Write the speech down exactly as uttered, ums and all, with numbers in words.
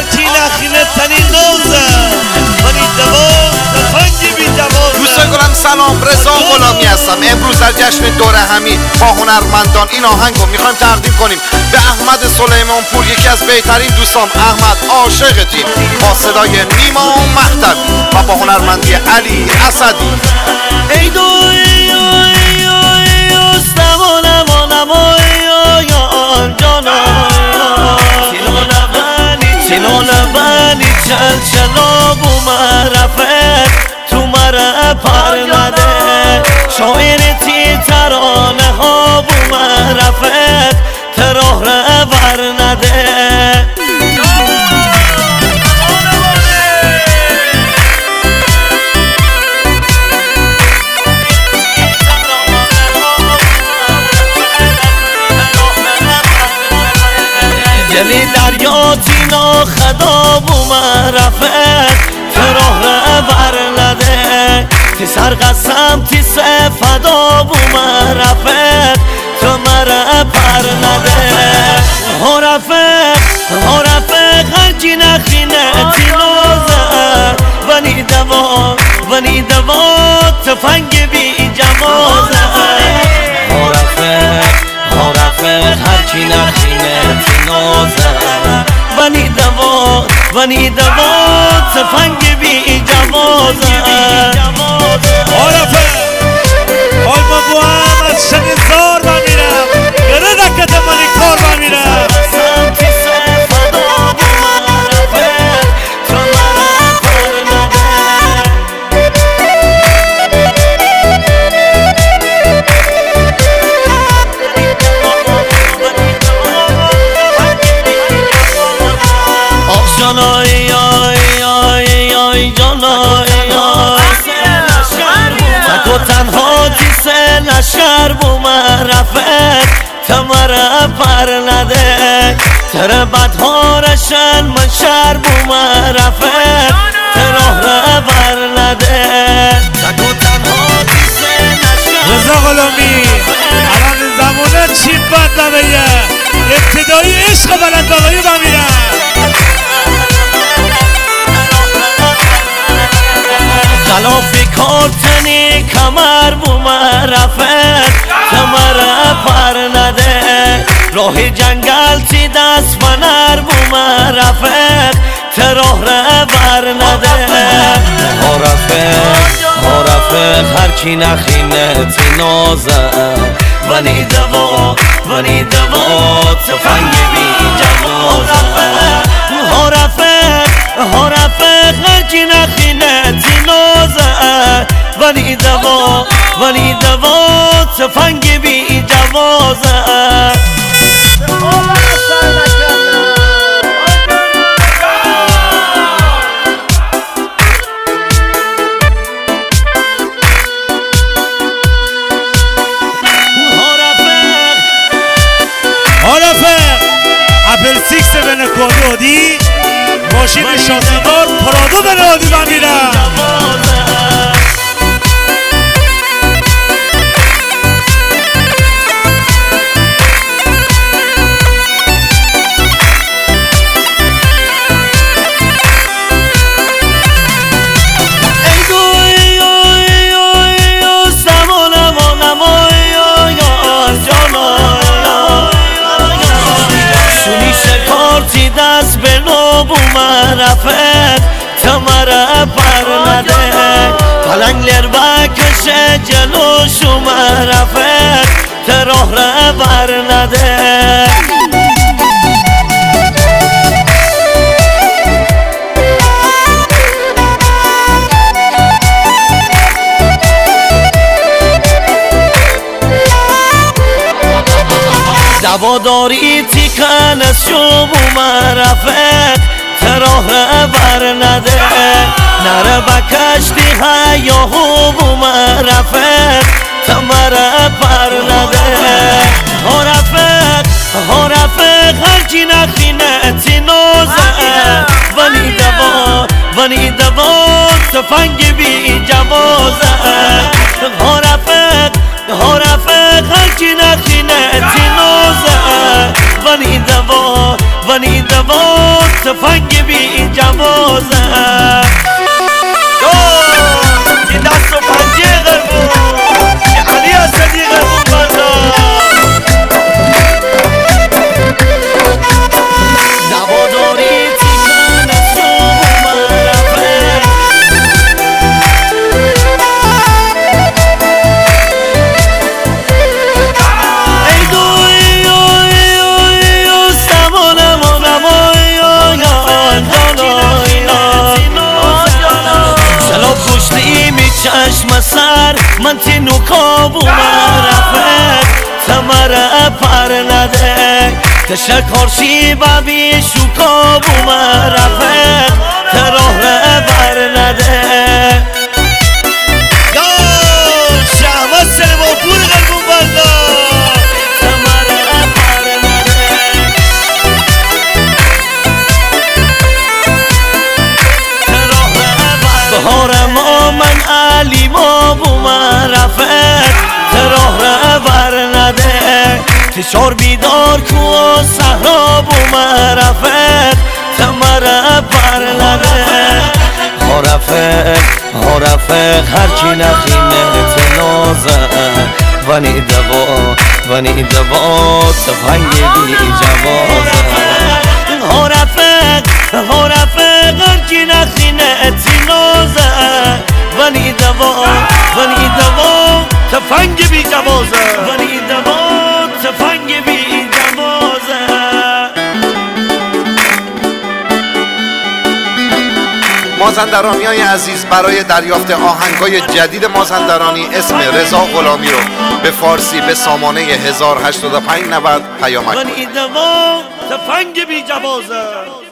هرکی نخینه تنی نوزه منی دوام تفنگی بی دوازه. دوستان گلم سلام، رضا غلامی هستم. امروز در جشن دوره همی با هنرمندان این آهنگ رو میخوایم تقدیم کنیم به احمد سلیمان پور، یکی از بهترین دوستان. احمد عاشقتیم، با صدای نیما مهدوی و با هنرمندی علی اسدی. ای دو ای ای ای استوانم آنم ای ای جانا سینون بانی چل چلاب و معرفت تو مره پر نده. شاعر تی ترانه ها و معرفت تراه ره ور نده. دلی دریا تینا خداب و معرفت فراه ره ور نده. تی سر قسم تی سفدا و معرفت تو مره پر نده. ها رفق ها رفق هرچی نخینه تی نازه ونی دوا ونی دوا تفنگ بی جوازه. ها رفق ها رفق هرچی نخینه تی نازه ونی دوا ونی دوا تفنگ بی جوازه. ها رفق حال ما با هم از شنیزار بمیرم گره دکت منی کار بمیرم. جانای آی آی آی جانای آی تک و تنها تیسه لشکر بو معرفت تمره پر نده. تر بدها رشن من شر بو معرفت تراه ره ور نده. تک و تنها تیسه لشکر رضا غلامی الان زمانه چی بد بمیه ابتدایی عشق بلنداغایی بمیرم. خلافی کارتنی کمر بو معرفت کمر پر نده. راه جنگل تی دست منر بو معرفت تراه ره ور نده. ها رفق ها رفق هرچی نخینه تی نازه ونی دوا ونی دوا تفنگ بی جوازه. ها رفق ها رفق هرچی نخینه تی نازه ونی دوا ونی دوا تفنگ بی جوازه. ها رفق اپل سیکس بین کودودی ماشین شاسیدار پرادو در رادی بمیرم. دست به نو بو معرفت تمره پر نده. پلنگ لر بکشه جلوشو معرفت تراه ره ور نده. دواداری تیکن از شو بو معرفت تراه ره ور نده. نره بکشتی هیاهو بو معرفت تمره پر نده. ها رفق ها رفق هرچی نخینه تی نازه ونی دوا ونی دوا تفنگ بی جوازه. ها رفق ها رفق هرچی نخینه تی نازه ونی دوا ونی دوا تفنگ بی جوازه که دست و پنجه قربون که علی اسدی قربون بردار دواداری تیکن صبح معرفه ای دوی اوی اوی او سمانم و نمای سلام گشتی می چشم سر من تی نکاب و معرفت تمره پر نده تشکرشی ببی شکاب و معرفت تراه ره بر نده یا شهمت سلمان پور قلبون بردار تمره پر نده تراه ره بر بهار ما من علی ما و معرفت تراه ره بر نده فشار بیدار کو صحرا و معرفت تمره بر نده هارفق هارفق هرچی نخینه تنازه ونی دوا ونی دوا تفنگ بی جوازه هارفق هارفق هرچی نخینه تنازه ونی دوا ونی دوا تفنگ بی جوازه ونی دوا تفنگ بی جوازه مازندرانی های عزیز، برای دریافت آهنگای جدید مازندرانی اسم رضا غلامی رو به فارسی به سامانه هزار و هشتاد و پنج نود پیامک کنید. تفنگ بی جوازه